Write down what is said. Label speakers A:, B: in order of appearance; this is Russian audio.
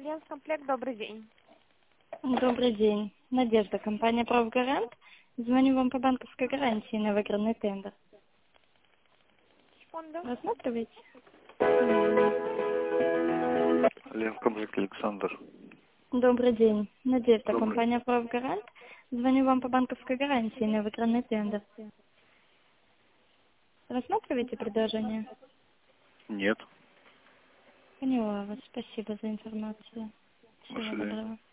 A: Альянс-комплект, добрый день.
B: Добрый день. Надежда, компания «Правгарант». Звоню вам по банковской гарантии на выигранный тендер.
A: Секунду.
B: Рассматриваете?
C: Альянс-комплект Александр.
B: Добрый день. Надежда,
C: Добрый.
B: компания «Правгарант». Звоню вам по банковской гарантии на выигранный тендер. Рассматриваете предложение?
C: Нет.
B: Поняла вас. Спасибо за информацию.
C: До
B: Всего
C: свидания.
B: доброго.